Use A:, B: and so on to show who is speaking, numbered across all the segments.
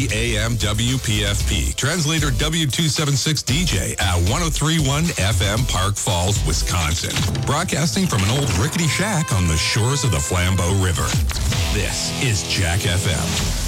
A: 630 AM WPFP. Translator W276 DJ at 1031 FM Park Falls, Wisconsin. Broadcasting from an old rickety shack on the shores of the Flambeau River. This is Jack FM.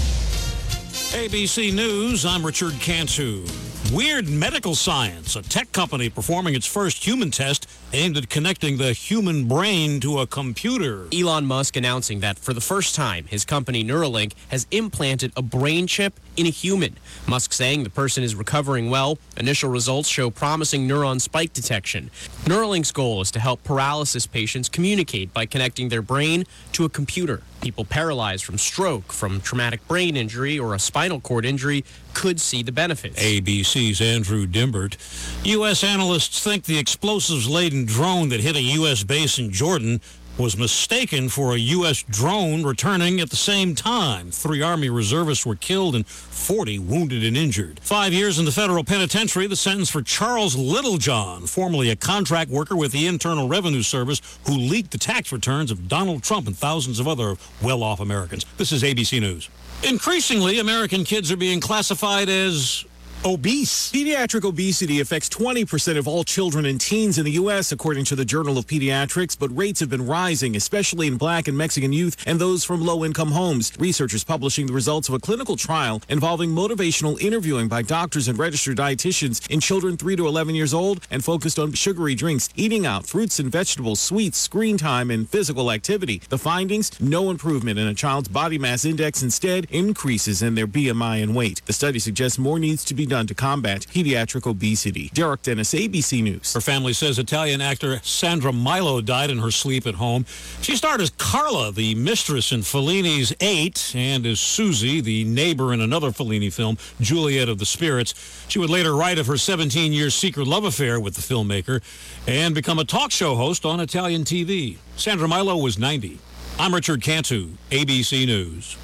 B: ABC News, I'm Richard Cantu. Weird Medical Science, a tech company performing its first human test aimed at connecting the human brain to a computer.
C: Elon Musk announcing that for the first time, his company Neuralink has implanted a brain chip in a human. Musk saying the person is recovering well. Initial results show promising neuron spike detection. Neuralink's goal is to help paralysis patients communicate by connecting their brain to a computer. People paralyzed from stroke, from traumatic brain injury, or a spinal cord injury could see the benefits.
B: ABC's Andrew Dimbert. U.S. analysts think the explosives-laden drone that hit a U.S. base in Jordan was mistaken for a U.S. drone returning at the same time. 3 Army reservists were killed and 40 wounded and injured. 5 years in the federal penitentiary, the sentence for Charles Littlejohn, formerly a contract worker with the Internal Revenue Service, who leaked the tax returns of Donald Trump and thousands of other well-off Americans. This is ABC News. Increasingly, American kids are being classified as obese.
D: Pediatric obesity affects 20% of all children and teens in the U.S., according to the Journal of Pediatrics, but rates have been rising, especially in Black and Mexican youth and those from low-income homes. Researchers publishing the results of a clinical trial involving motivational interviewing by doctors and registered dietitians in children 3 to 11 years old and focused on sugary drinks, eating out, fruits and vegetables, sweets, screen time, and physical activity. The findings, no improvement in a child's body mass index, instead increases in their BMI and weight. The study suggests more needs to be done to combat pediatric obesity. Derek Dennis, ABC News.
B: Her family says Italian actor Sandra Milo died in her sleep at home. She starred as Carla, the mistress in Fellini's 8, and as Susie, the neighbor in another Fellini film, Juliet of the Spirits. She would later write of her 17-year secret love affair with the filmmaker and become a talk show host on Italian TV. Sandra Milo was 90. I'm Richard Cantu, ABC News.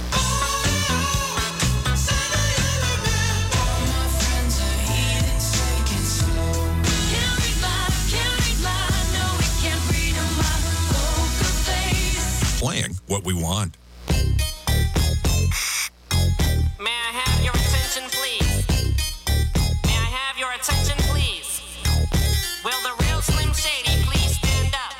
A: Playing what we want.
E: May I have your attention, please? May I have your attention, please? Will the real Slim Shady please stand up?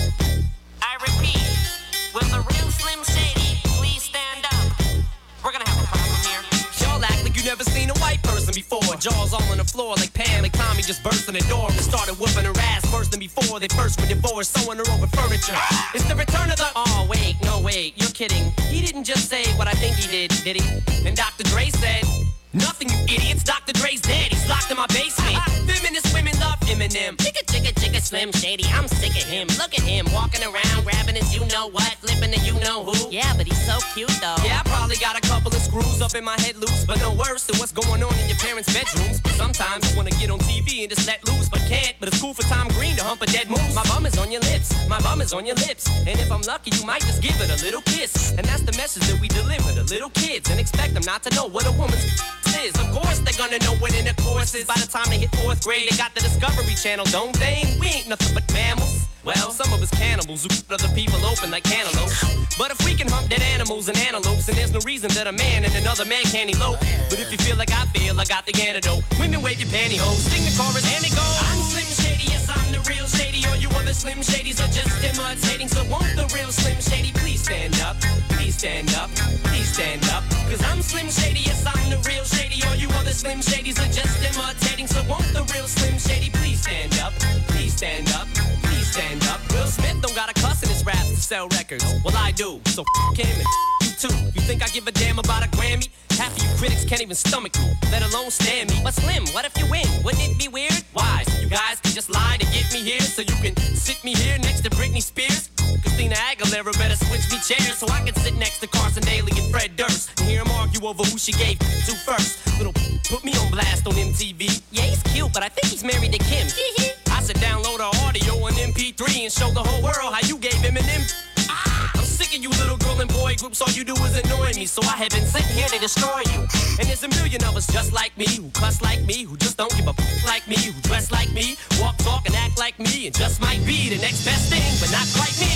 E: I repeat, will the real Slim Shady please stand up? We're gonna have a problem here.
F: Y'all act like you never seen a white person before. Jaws all on the floor like Pam, like Tommy just burst in the door and started whooping her ass worse than before. They first were divorced, sewing her over furniture. It's the return of the... Oh, wait, no, wait, you're kidding. He didn't just say what I think he did he? And Dr. Dre said... Nothing, you idiots. Dr. Dre's dead. He's locked in my basement. Feminist women love Eminem. Chicka, Slim Shady. I'm sick of him. Look at him walking around, grabbing his you-know-what, flipping the you-know-who.
E: Yeah, but he's so cute, though.
F: Yeah, I probably got a couple of screws up in my head loose, but no worse than what's going on in your parents' bedrooms. Sometimes you wanna get on TV and just let loose, but can't. But it's cool for Tom Green to hump a dead moose. My bum is on your lips. My bum is on your lips. And if I'm lucky, you might just give it a little kiss. And that's the message that we deliver to little kids and expect them not to know what a woman's is. Of course they're gonna know what in the course is. By the time they hit 4th grade, they got the Discovery Channel, don't they? We ain't nothing but mammals. Well, some of us cannibals who cut other people open like cantaloupes. But if we can hump dead animals and antelopes, then there's no reason that a man and another man can't elope. But if you feel like I feel, I got the antidote. Women wave your pantyhose, sing the chorus and it goes. I'm Slim Shady, yes I'm the real Shady. All you other Slim Shadys are just imitating. So won't the real Slim Shady please stand up? Please stand up, please stand up. Cause I'm Slim Shady, yes I'm the real Shady. All you other Slim Shadys are just imitating. So won't the real Slim Shady please stand up? Please stand up, please stand up. Will Smith don't got a cuss in his raps to sell records. Well I do, so him and you too. You think I give a damn about a Grammy? Half of you critics can't even stomach me, let alone stand me. But Slim, what if you win? Wouldn't it be weird? Why? So you guys can just lie to get me here, so you can sit me here next to Britney Spears? Christina Aguilera better switch me chairs so I can sit next to Carson Daly and Fred Durst and hear them argue over who she gave to first. Little put me on blast on MTV. Yeah, he's cute, but I think he's married to Kim. I said download our audio on MP3 and show the whole world how you gave Eminem. I'm sick of you little girl and boy groups, all you do is annoy me. So I have been sitting here to destroy you. And there's a million of us just like me, who cuss like me, who just don't give a like me, who dress like me, walk, talk, and act like me, and just might be the next best thing, but not quite me.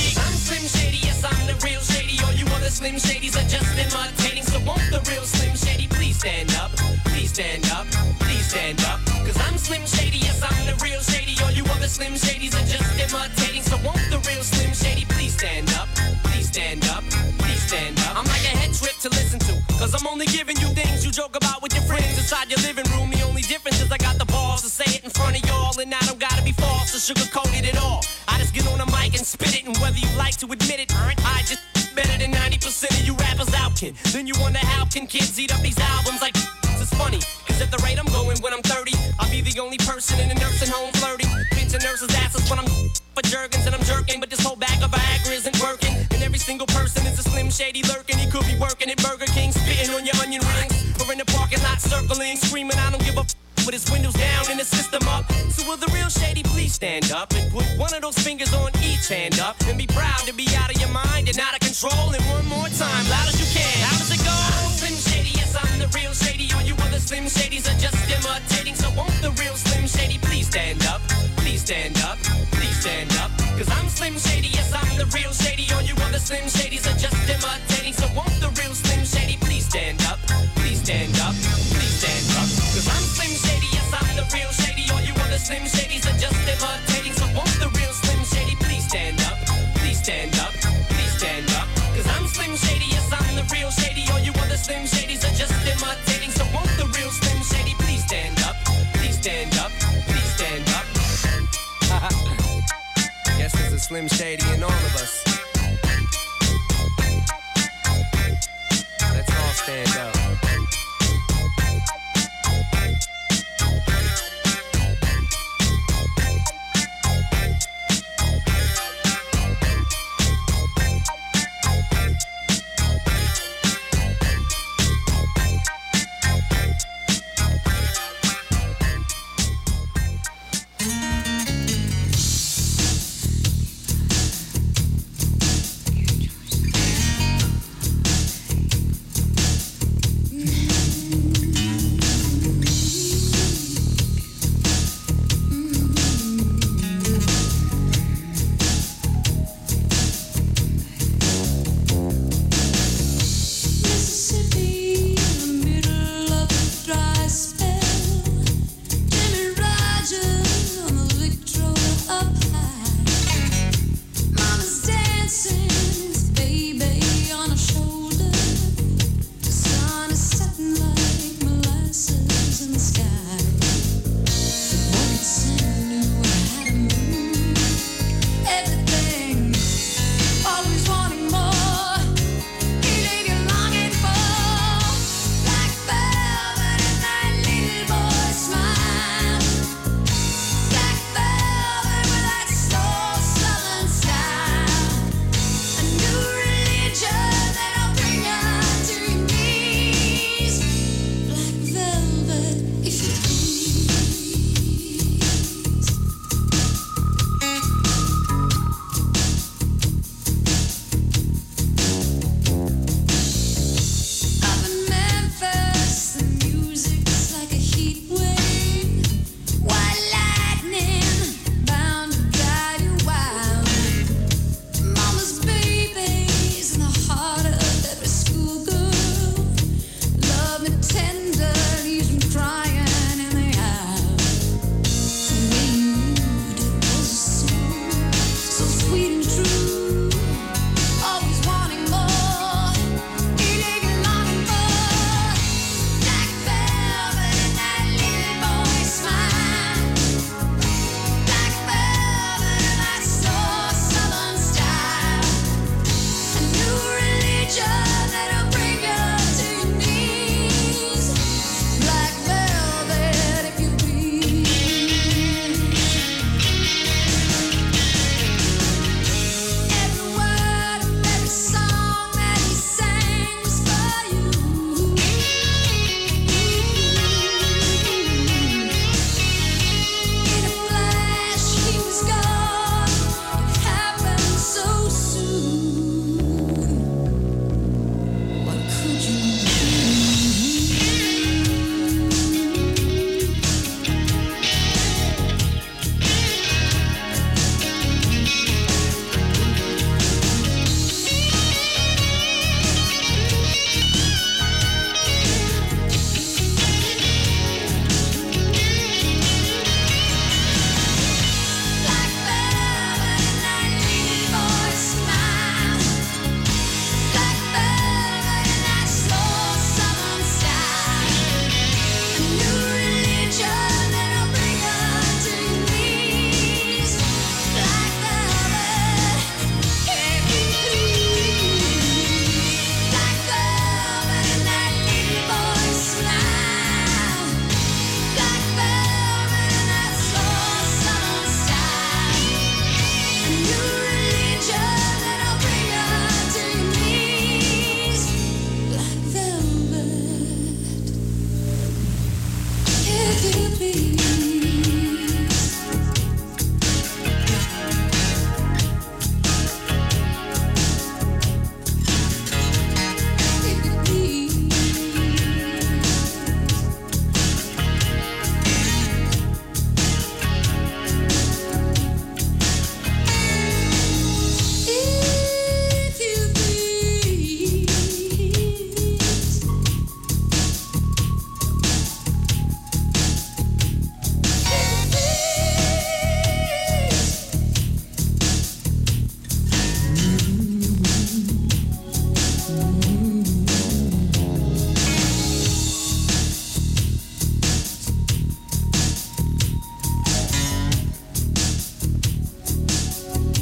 F: Slim Shady, yes, I'm the real Shady. All you other Slim Shadys are just imitating. So won't the real Slim Shady please stand up? Please stand up, please stand up. Cause I'm Slim Shady, yes, I'm the real Shady. All you other Slim Shadys are just imitating. So won't the real Slim Shady please stand up? Please stand up, please stand up. I'm like a head trip to listen to, cause I'm only giving you things you joke about with your friends inside your living room. The only difference is I got the balls to say it in front of y'all, and I don't gotta be false or sugarcoat it at all. I just get on the mic and spit it, and whether you like to admit it, I just better than 90% of you rappers out, kid. Then you wonder how can kids eat up these albums like it's funny, cause at the rate I'm going when I'm 30, I'll be the only person in a nursing home flirting, pinching nurses' asses when I'm for Jergens and I'm jerking, but this whole bag of Viagra isn't working, and every single person is a Slim Shady lurking. He could be working at Burger King, spitting on your onion rings, or in the parking lot circling, screaming I don't give a with his windows down and the system up. So will the real Shady please stand up and put one of those fingers on each hand up and be proud to be out of your mind and out of control. And one more time, loud as you can. How does it go? I'm Slim Shady, yes, I'm the real Shady. All you other Slim Shadys are just imitating. So won't the real Slim Shady please stand up? Please stand up, please stand up. Cause I'm Slim Shady, yes, I'm the real Shady. All you other Slim Shadys are just imitating. So won't the real Slim Shady please stand up? Please stand up, please stand up. Cause I'm Slim Shady, yes, I'm the real Shady. All you other Slim Shadys are just imitating. So won't the real Slim Shady please stand up? Please stand up, please stand up. Cause I'm Slim Shady, yes, I'm the real Shady. All you other Slim Shadys are just imitating. So won't the real Slim Shady please stand up? Please stand up, please stand up. Guess there's a Slim Shady in all of us. Let's all stand up.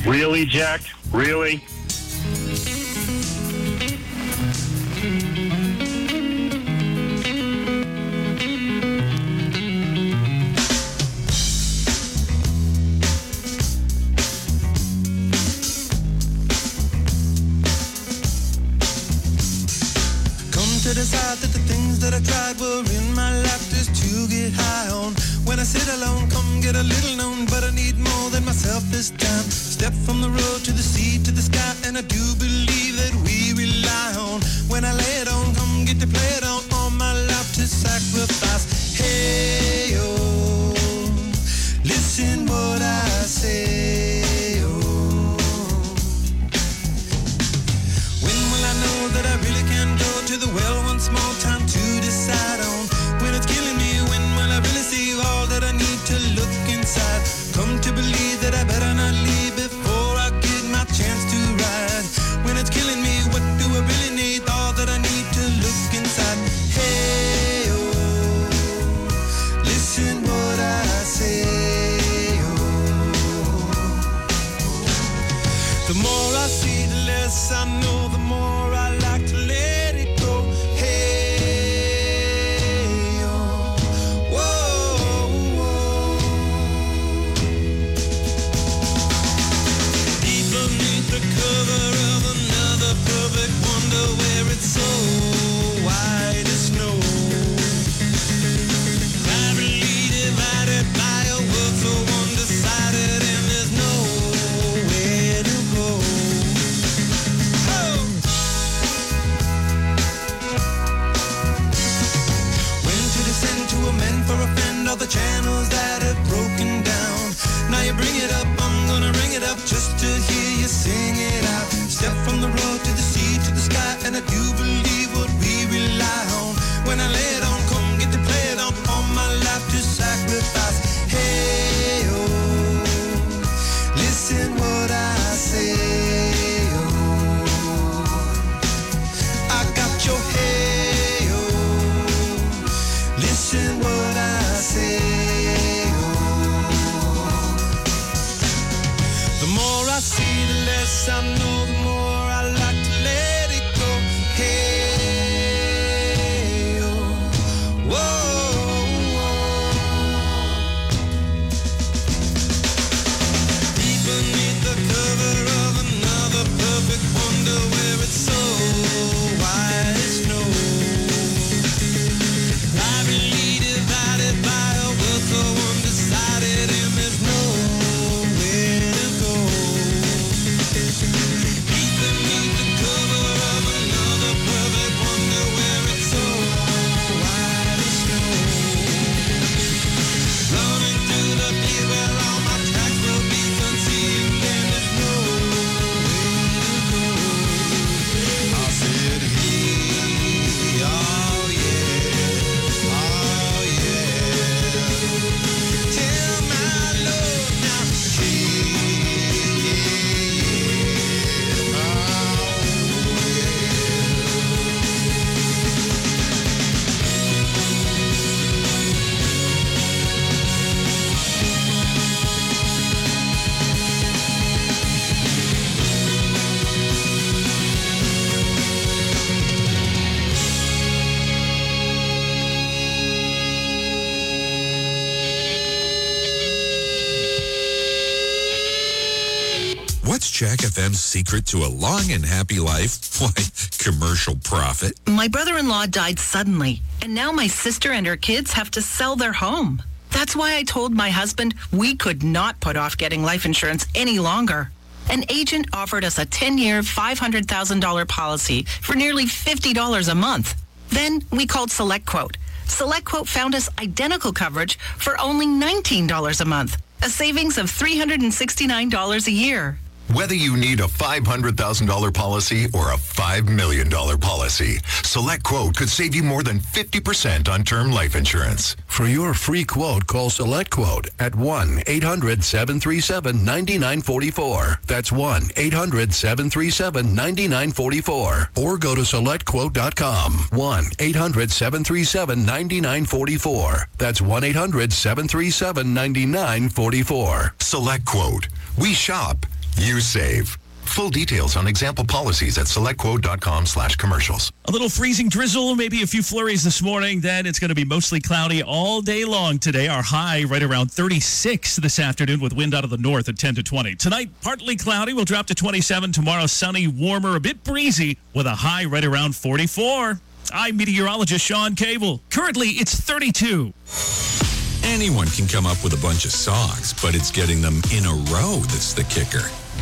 G: Really, Jack? Really?
H: To decide that the things that I tried were in my life just to get high on. When I sit alone, come get a little known, but I need more than myself this time. Step from the road to the sea to the sky, and I do believe that we rely on. When I lay it on, come get to play it on, all my life to sacrifice. Hey, oh, listen what I say, oh. When will I know that I really can go to the well once more? Time to decide on when it's killing me. When will I really see all that I need to look inside? Come to believe that I better not leave before I get my chance to ride. When it's killing me, what do I really need? All that I need to look inside. Hey, oh, listen what I say, oh. The more I see, the less I know, the more I like to let it go. Where it's so white as snow, privately divided by a world so undecided, and there's nowhere to go. Oh! When to descend to amend for a friend all the channels that have broken down. Now you bring it up, I'm gonna ring it up just to hear you sing it out. Step from the road to the sea to the sky, and I do believe what we rely on. When I lay it on, come get to play it on, all my life to sacrifice. Hey, oh, listen what I say, oh. I got your hey, oh, listen what I say, oh. The more I see, the less I know, the more I like to let it go. Hey, oh, whoa, whoa. Deep beneath the cover of another perfect wonder, where it's so white as snow, privately divided by a world so undecided, and there's nowhere to go.
A: What's Jack FM's secret to a long and happy life? Why, commercial profit.
I: My brother-in-law died suddenly, and now my sister and her kids have to sell their home. That's why I told my husband we could not put off getting life insurance any longer. An agent offered us a 10-year, $500,000 policy for nearly $50 a month. Then we called SelectQuote. SelectQuote found us identical coverage for only $19 a month, a savings of $369 a year.
J: Whether you need a $500,000 policy or a $5 million policy, SelectQuote could save you more than 50% on term life insurance.
K: For your free quote, call SelectQuote at 1-800-737-9944. That's 1-800-737-9944. Or go to SelectQuote.com. 1-800-737-9944. That's 1-800-737-9944.
J: SelectQuote. We shop. you save. Full details on example policies at selectquote.com/commercials.
L: A little freezing drizzle, maybe a few flurries this morning. Then it's going to be mostly cloudy all day long today. Our high right around 36 this afternoon with wind out of the north at 10 to 20. Tonight, partly cloudy. We'll drop to 27. Tomorrow, sunny, warmer, a bit breezy with a high right around 44. I'm meteorologist Sean Cable. Currently, it's 32.
A: Anyone can come up with a bunch of songs, but it's getting them in a row that's the kicker.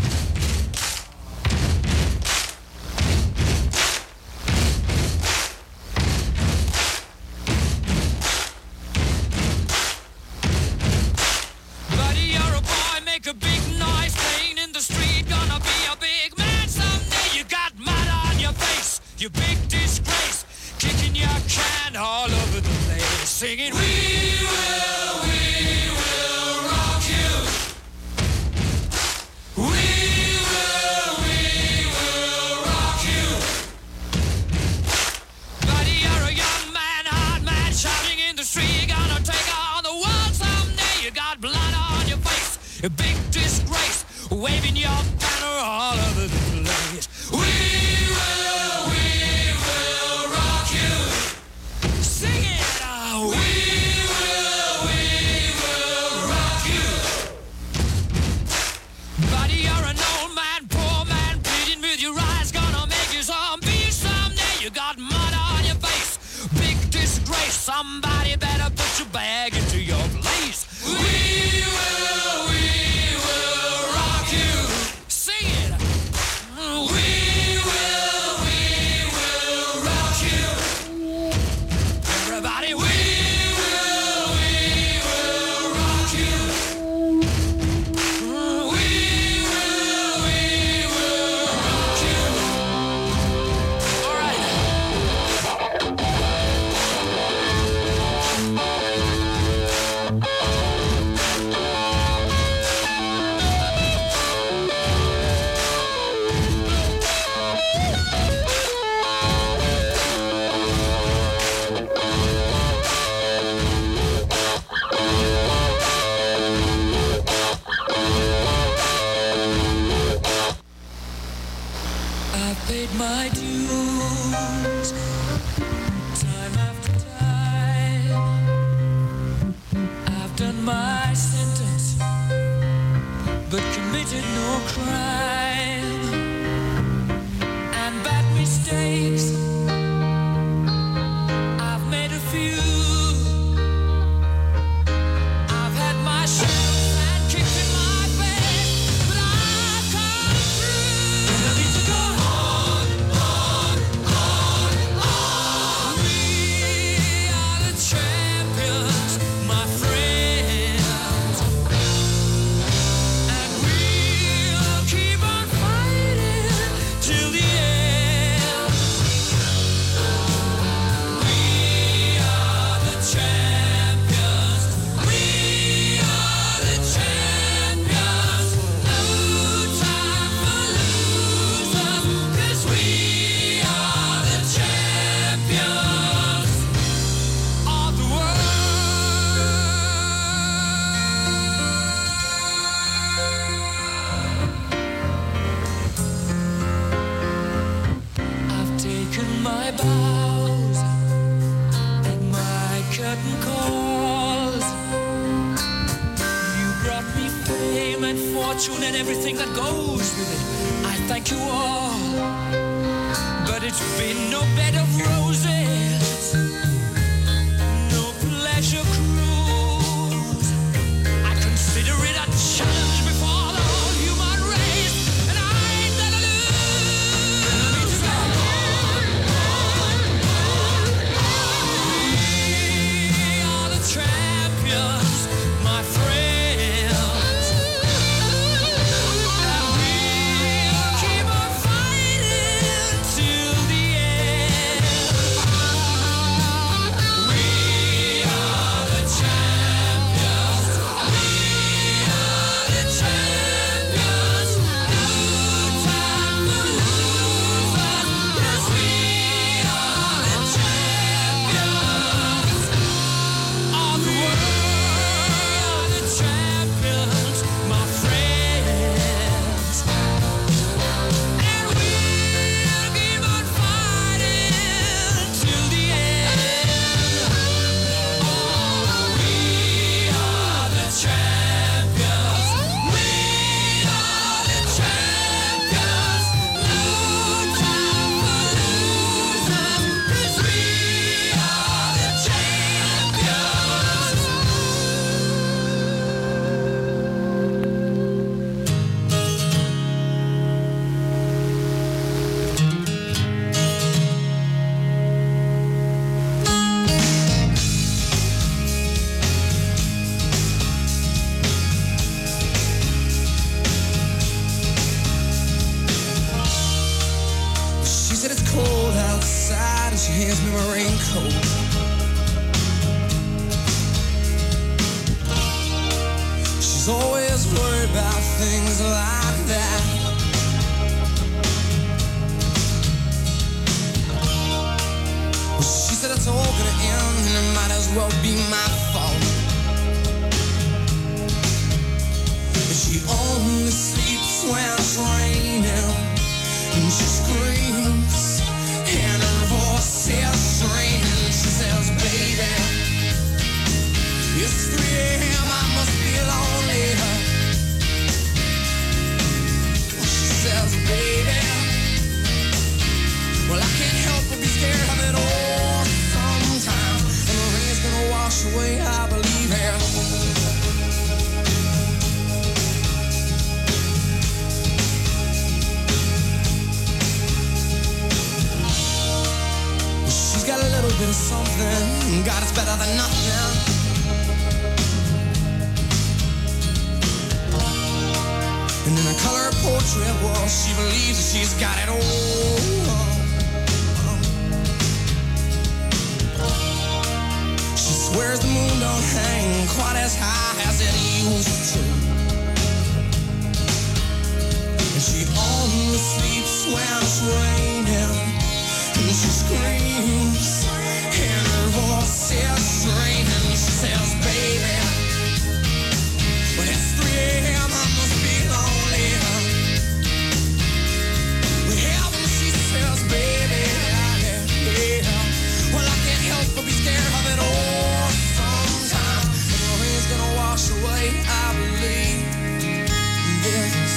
M: A big noise playing in the street, gonna be a big man someday. You got mud on your face, you big disgrace, kicking your can all over the place, singing, we will rock you. We will rock you. Buddy, you're a young man, hard man, shouting in the street, gonna take on the world someday. You got blood on your face, a big disgrace, waving your banner all over the place. We will rock you. Sing it out. We will rock you. Buddy, you're an old man, poor man, pleading with your eyes, gonna make you zombie someday. You got mud on your face, big disgrace. Somebody better put your bag into your place. We will rock you. Sing it. We will rock you. Everybody, we will rock you. We will rock you. All right. I've paid my dues, time after time. I've done my sentence, but committed no crime. And bad mistakes, I've made a few. I've had my share and kicked in my face, but I've come through. And I need to go on. We are the champions, my friends, and we'll keep on fighting till the end. We are the champions. We are the champions. No time for losers, 'cause we are the champions of the I've taken my bows and my curtain calls. You brought me fame and fortune and everything that goes with it. I thank you all, but it's been no bed of roses, no pleasure cruise. I consider it a challenge before the whole human race, and I ain't gonna lose. We are the champions, my friends, and we'll keep on fighting till the end.
H: hands me my raincoat. She's always worried about things like that. Well, she said it's all gonna end and it might as well be my fault. And she only sleeps when it's raining, and she screams and her voice is straining. She says, baby, it's 3 a.m. I must be lonely. She says, baby, well, I can't help but be scared of it all sometimes. And the rain's gonna wash away, I believe her. She's got a little bit of something, God, it's better than nothing. And in a color portrait, well, she believes that she's got it all. She swears the moon don't hang quite as high as it used to. And she only sleeps when it's raining, and she screams and her voice is straining. She says, baby, when it's 3 a.m. I must be lonely. When heaven, she says, baby, yeah. Well, I can't help but be scared of it all sometimes. And the rain's gonna wash away, I believe this.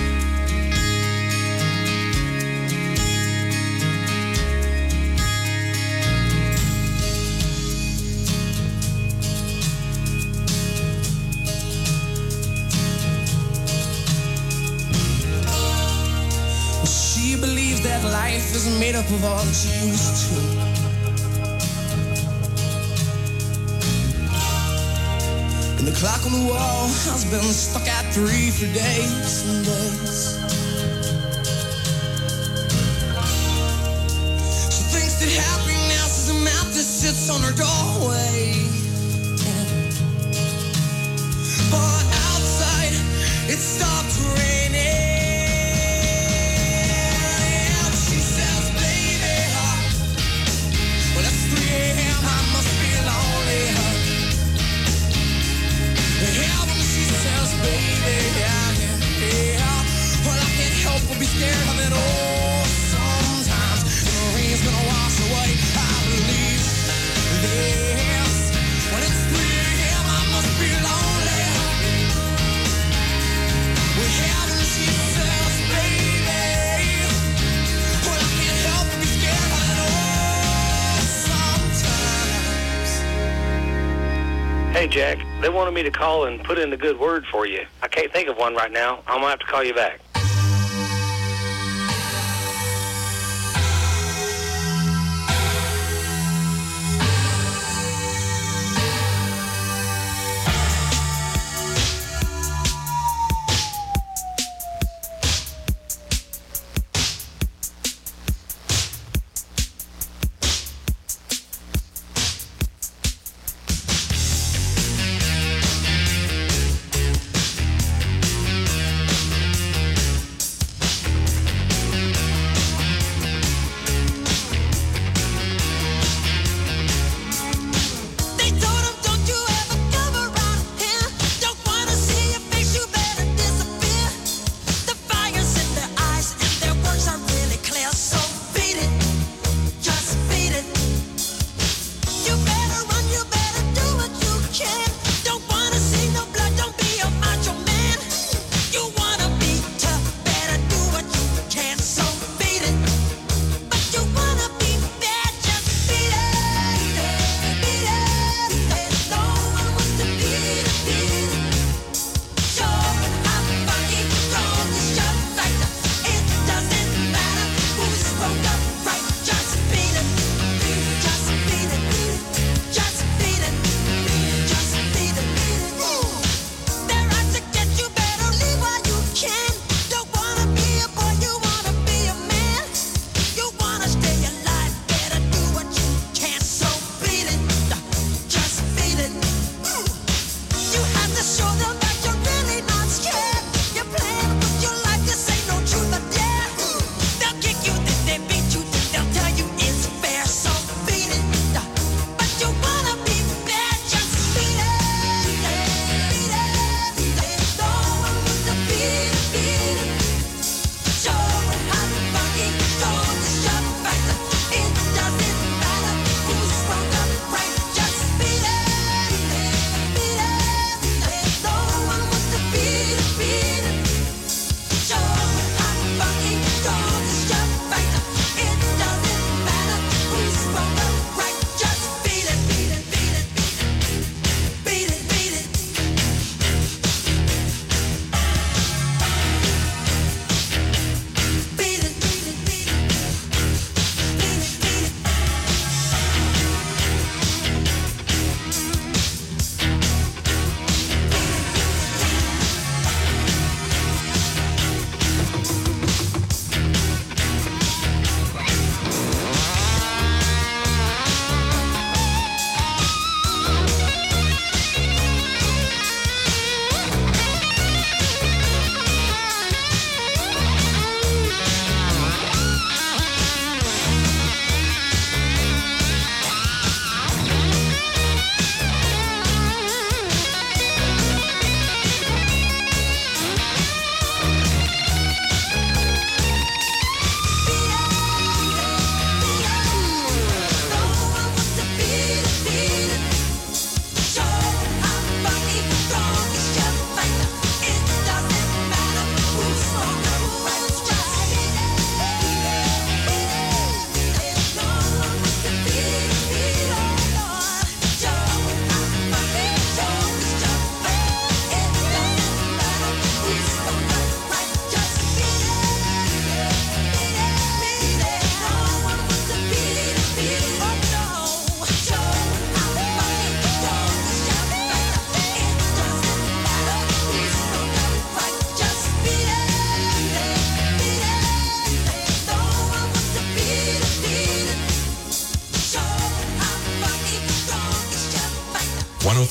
H: She believes that life is made up of all that she used to. And the clock on the wall has been stuck at 3 for days and days. She thinks that happiness is a map that sits on her doorway. But outside, it stopped raining. Be scared of it all sometimes. The rain's gonna wash away, I believe this. When it's 3 a.m. I must be lonely. We haven't, she says, baby. Well, I can't help but be scared of it all sometimes.
N: Hey, Jack, they wanted me to call and put in a good word for you. I can't think of one right now. I'm gonna have to call you back.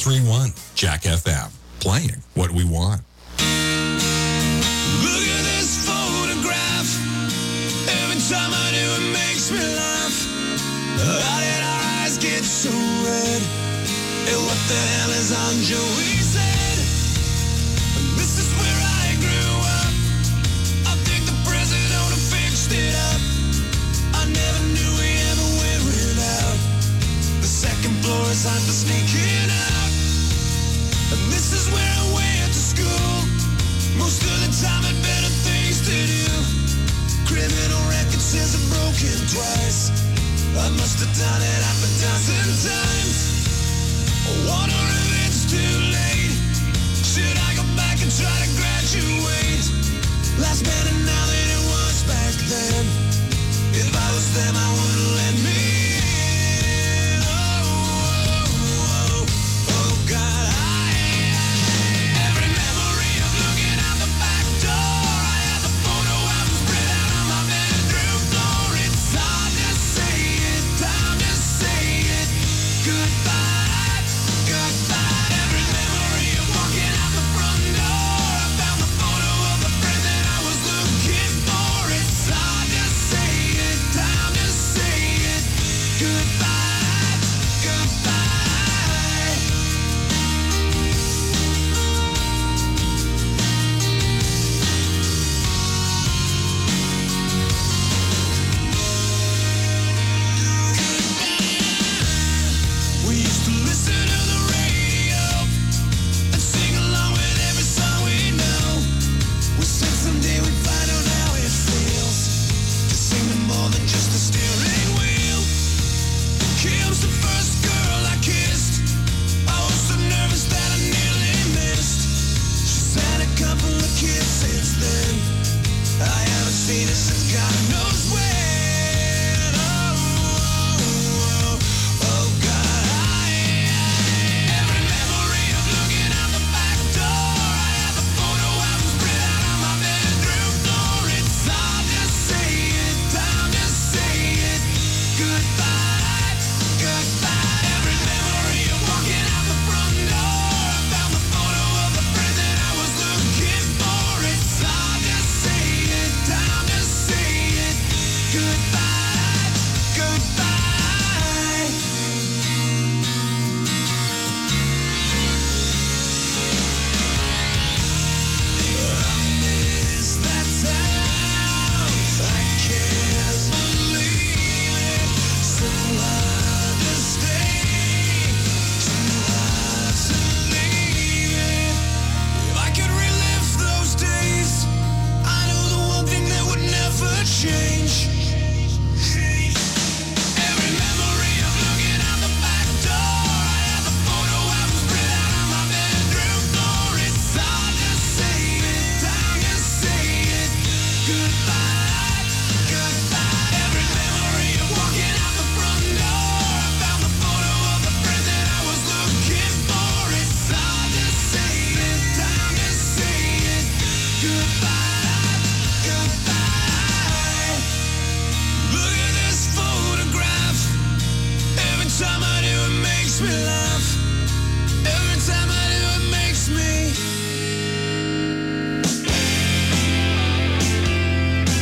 A: 103.1 Jack FM. Playing what we want.
H: Look at this photograph. Every time I do, it makes me laugh. How did our eyes get so red? And what the hell is on Joey's head? This is where I grew up. I think the president would have fixed it up. I never knew we ever went without. The second floor is time for sneaking out. And this is where I went to school. Most of the time had better things to do. Criminal record says I've broken twice. I must have done it half a dozen times. I wonder if it's too late. Should I go back and try to graduate? Life's better now than it was back then. If I was them, I wouldn't let me in. Oh, God, every memory of looking out the back door. I have the photo album spread out on my bedroom floor. It's hard to say it, time to say it. Goodbye, goodbye. Every memory of walking out the front door. I found the photo of the friend that I was looking for. It's hard to say it, time to say it. Goodbye, goodbye. We used to listen to the radio and sing along with every song we know. We said someday we'd find out how it feels to sing to more than just a steering wheel. Kim's the first girl I kissed. I was so nervous that I nearly missed. She's had a couple of kids since then. I haven't seen her since God knows when. Oh, God, every memory of looking out the back door. I have the photo album spread out on my bedroom floor. It's hard to say it, time to say it. Goodbye, goodbye. Every memory of walking out the front door. I found the photo of the friend that I was looking for. It's hard to say it, time to say it. Goodbye, goodbye. I miss that town. I can't believe it. So hard to stay, too hard to leave it. If I could relive those days, I know the one thing that would never change. Every memory of looking out the back door. I have the photo album spread out on my bedroom floor. It's hard to say it, time to say it. Goodbye, goodbye. Every memory of walking out the front door. I found the photo of the friend that I was looking for. It's hard to say it, time to say it. Goodbye, goodbye. Look at this photograph. Every time I do, it makes me laugh. Every time I do, it makes me.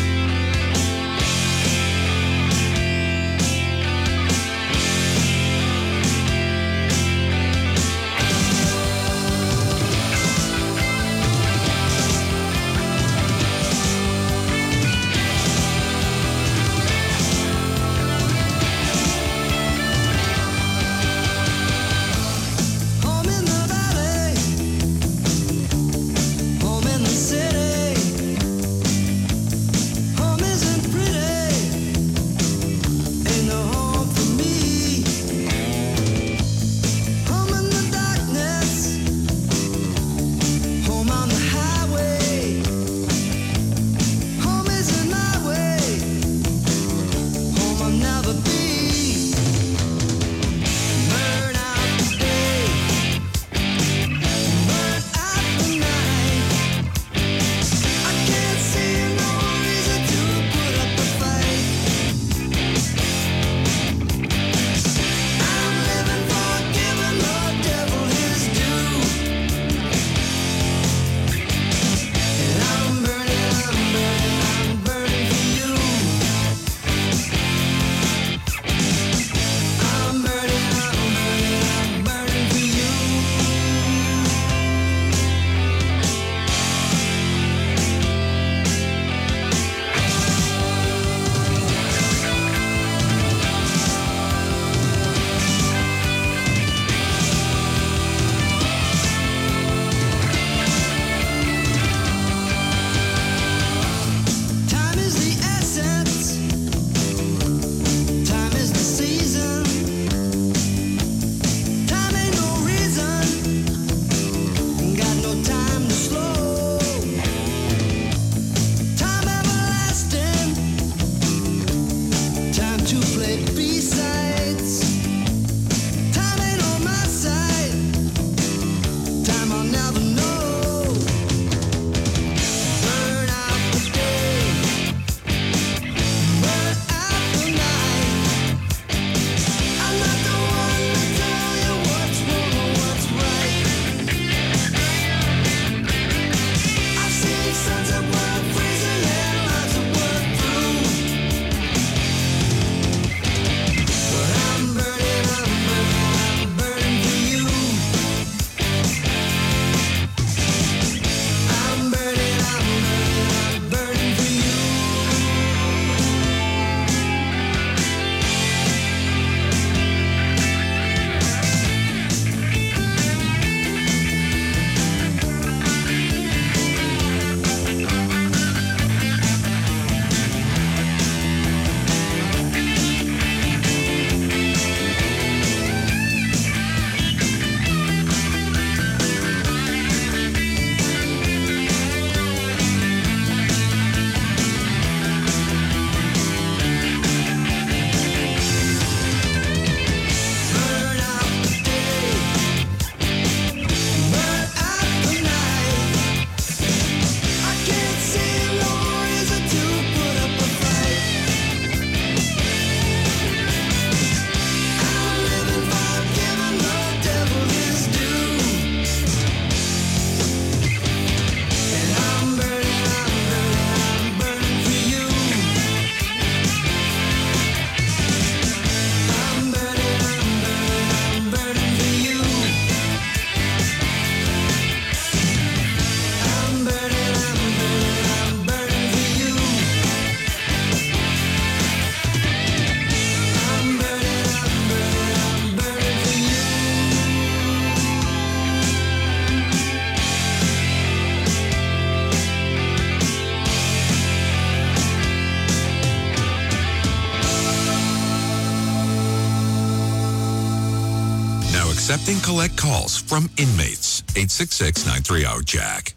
A: accepting collect calls from inmates. 866-930-JACK.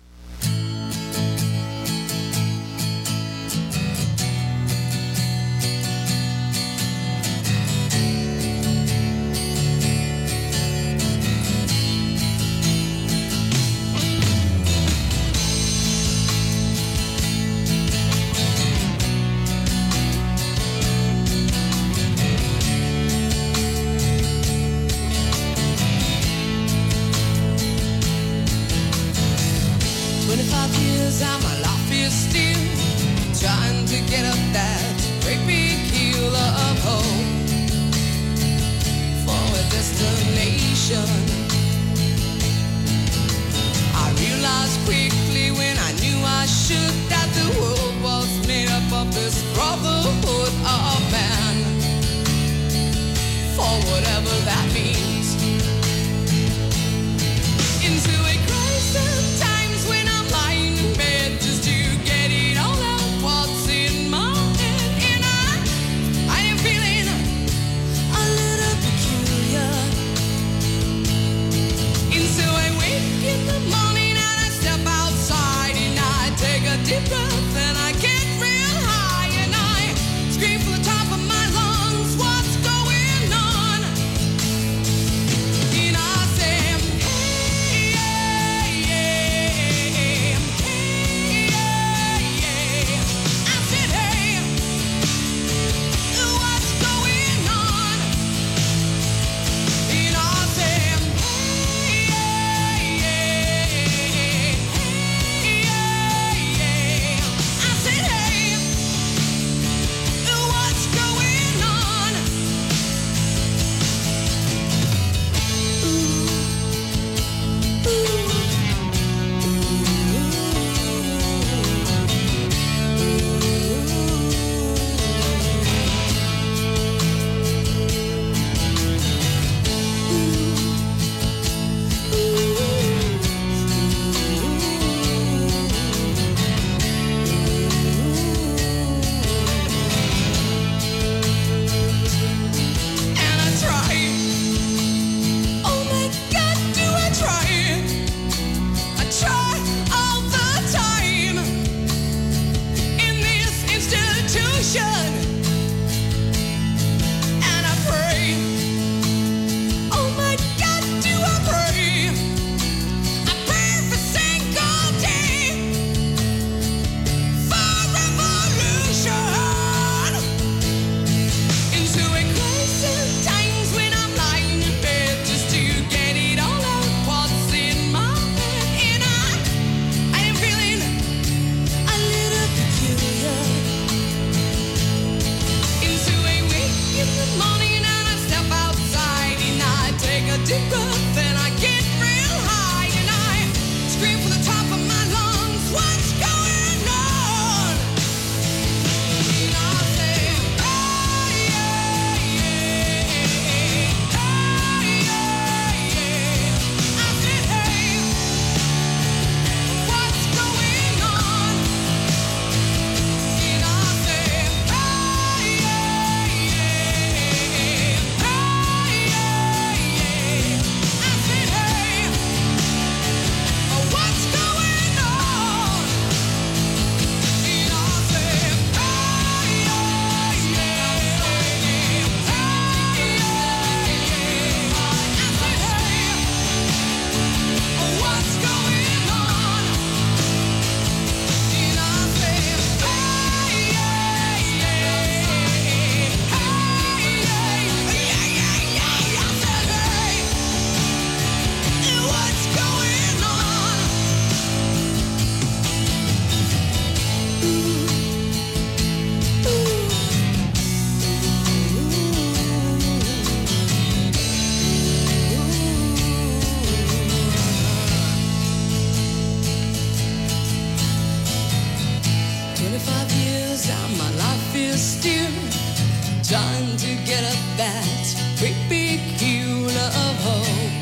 O: trying to get up that great big hill of hope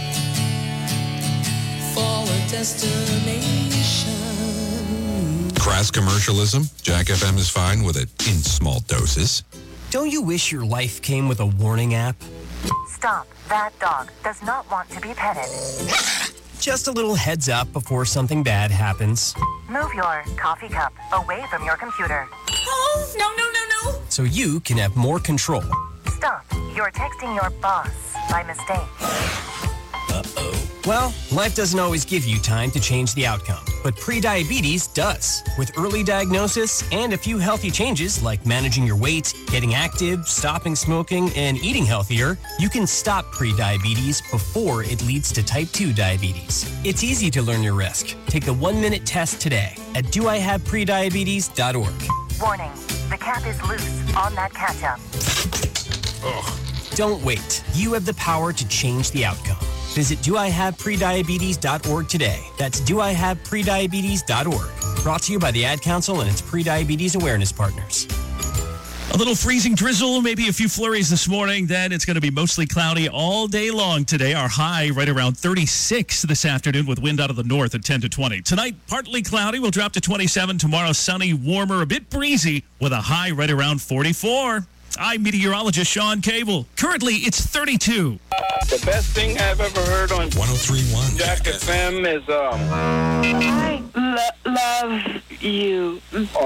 O: for a destination.
A: Crass commercialism? Jack FM is fine with it in small doses.
F: Don't you wish your life came with a warning app?
P: Stop. That dog does not want to be petted.
F: Just a little heads up before something bad happens.
P: Move your coffee cup away from your computer.
O: Oh, no.
F: So you can have more control.
P: Stop. You're texting your boss by mistake.
F: Well, life doesn't always give you time to change the outcome, but prediabetes does. With early diagnosis and a few healthy changes like managing your weight, getting active, stopping smoking, and eating healthier, you can stop prediabetes before it leads to type 2 diabetes. It's easy to learn your risk. Take the 1-minute test today at doihaveprediabetes.org.
P: Warning. The cap is loose on that ketchup.
F: Don't wait. You have the power to change the outcome. Visit doihaveprediabetes.org today. That's doihaveprediabetes.org. Brought to you by the Ad Council and its prediabetes awareness partners.
L: A little freezing drizzle, maybe a few flurries this morning. Then it's going to be mostly cloudy all day long today. Our high right around 36 this afternoon with wind out of the north at 10 to 20. Tonight, partly cloudy. We'll drop to 27. Tomorrow, sunny, warmer, a bit breezy with a high right around 44. I'm meteorologist Sean Cable. Currently, it's 32.
G: The best thing I've ever heard on
A: 103.1
G: Jack FM is
Q: I love you.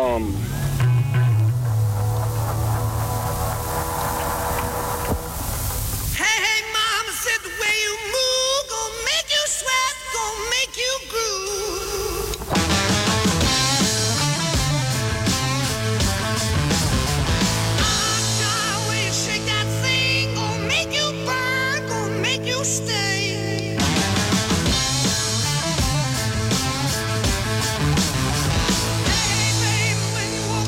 H: Hey, mama said the way you move gonna make you sweat, gonna make you groove. The way you shake that thing gonna make you burn, gonna make you stay. Hey, baby, when you walk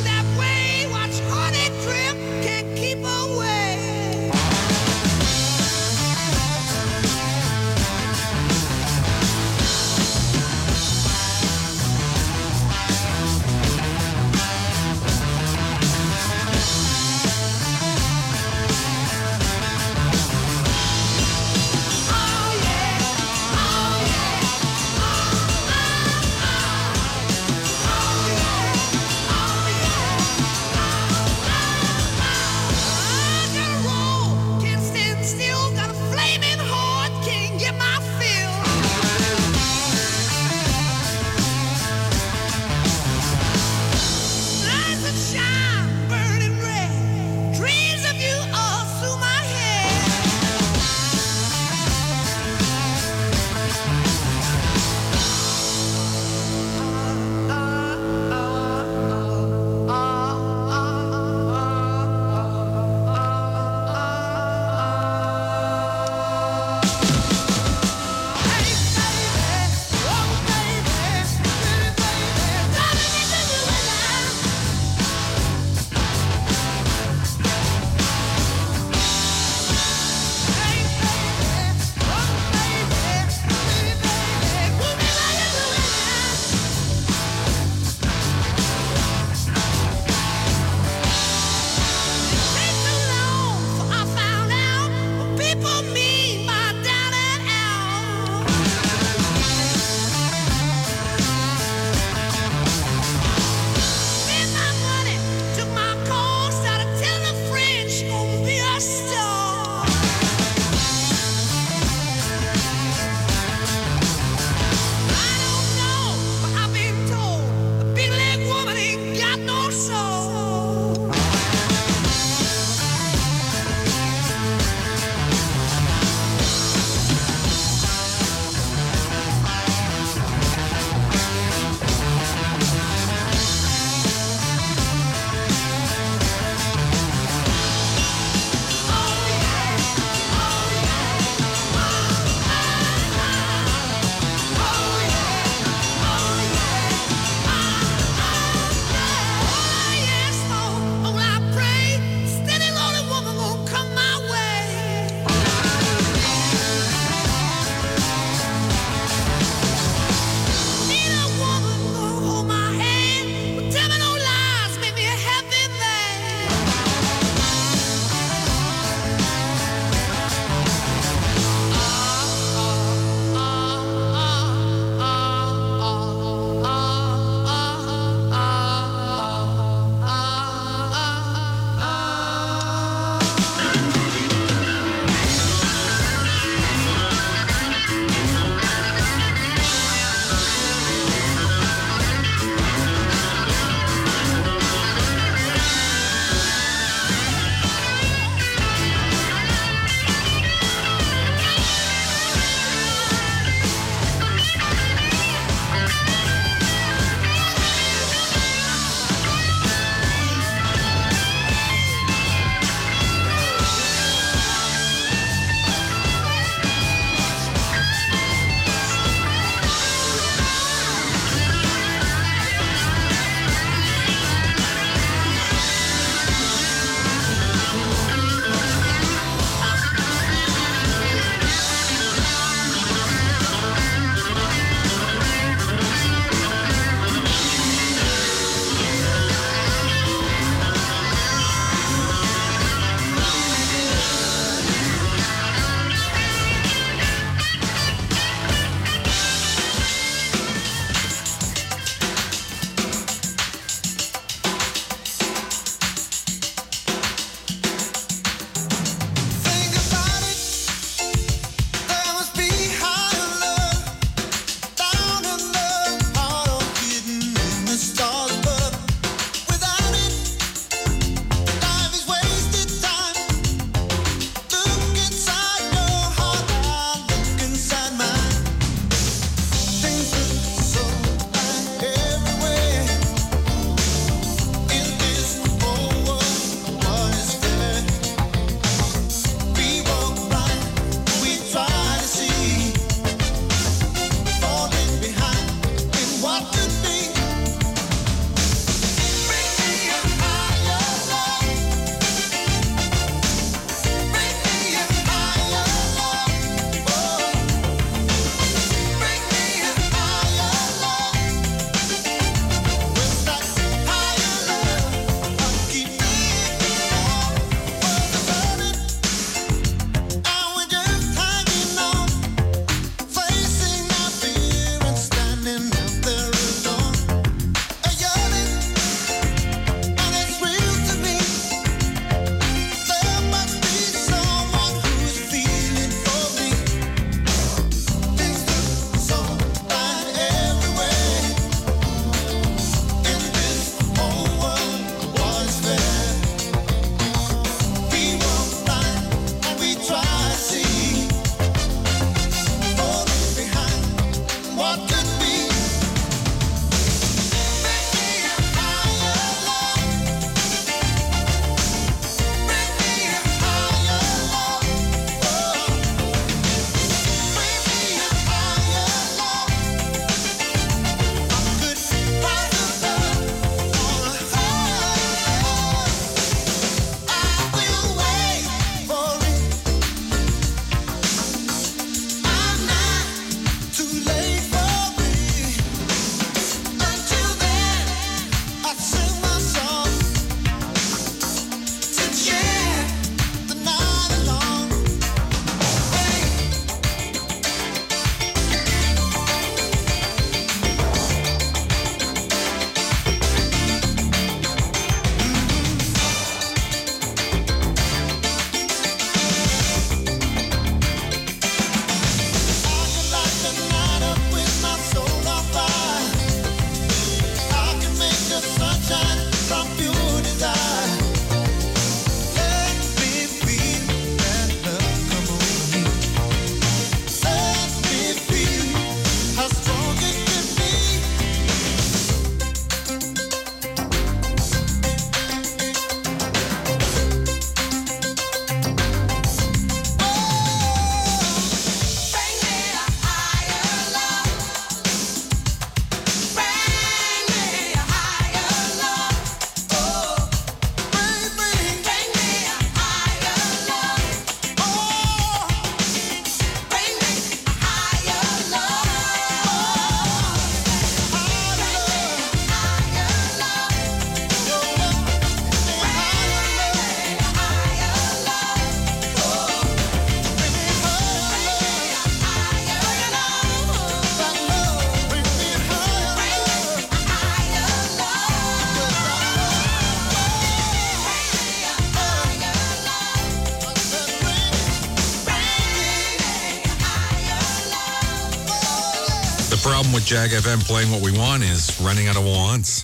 A: problem with Jag FM playing what we want is running out of wants.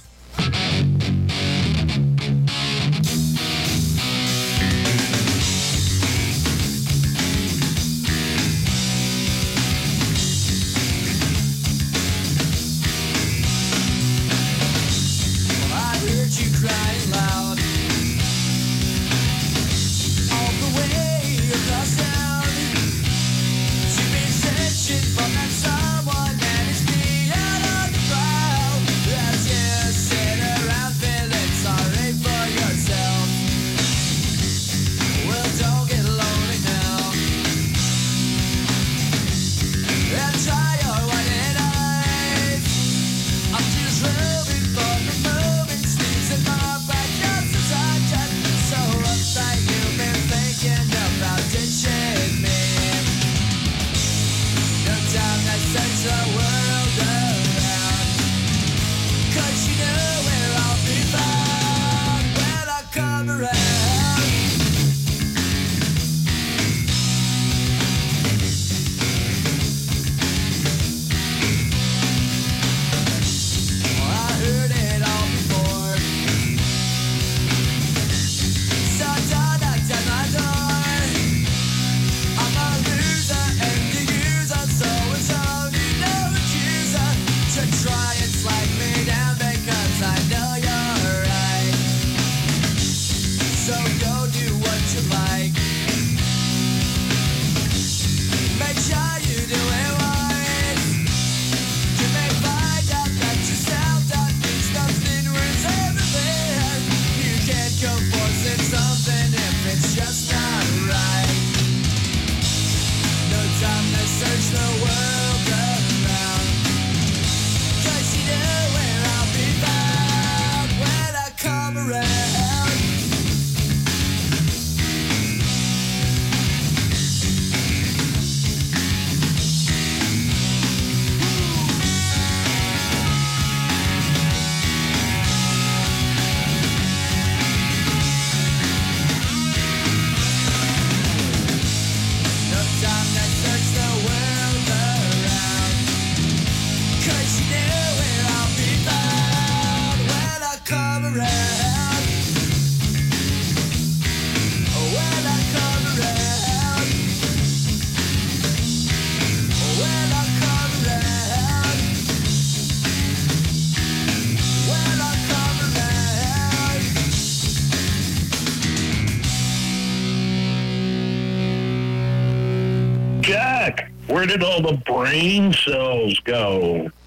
M: I heard you crying loud all the way across town. You've been searching for that someone that is beyond on the crowd. As you sit around feeling sorry for yourself. Well, don't get lonely now. And try your white eyes. I'm just hoping for the moment sleeps in my back. Just as I can. So uptight you've been thinking about ditching me. No time to search the world around. 'Cause you know where I'll be found when I come around. I heard it all before. So don't knock at my door. I'm a loser and the user, so it's only no accuser to try and slide me down because I know you're right. So go do what you like. Make sure you do it right. You may find out that yourself that means nothing ruins everything. You can't go forcing something if it's just not right. No time to search the world around. 'Cause you know where I'll be found when I come around. No time to search the world around. 'Cause you know where I'll be found when I come around. When I come around. When I come around. When I come around.
R: Jack, where did all the brain cells go?